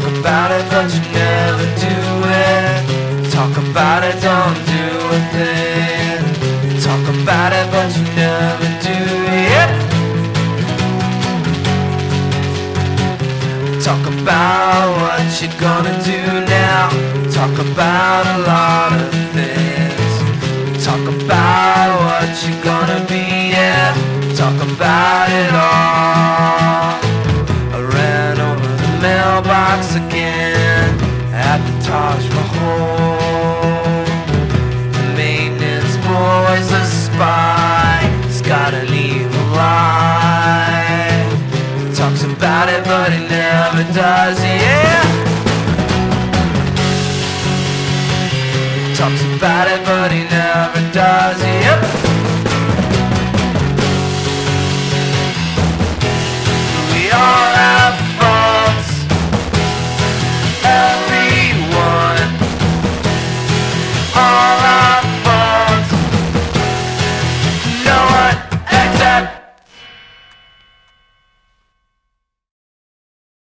about it, but you never do it. Talk about it, don't do a thing. Talk about it, but you never do it. Talk about what you're gonna do now. Talk about a lot of things. Talk about what you're gonna be, yeah. Talk about it all. I ran over the mailbox again at the Taj Mahal. The maintenance boy's a spy. He's got an evil eye. He talks about it, but he never does, yeah. He talks about it, but he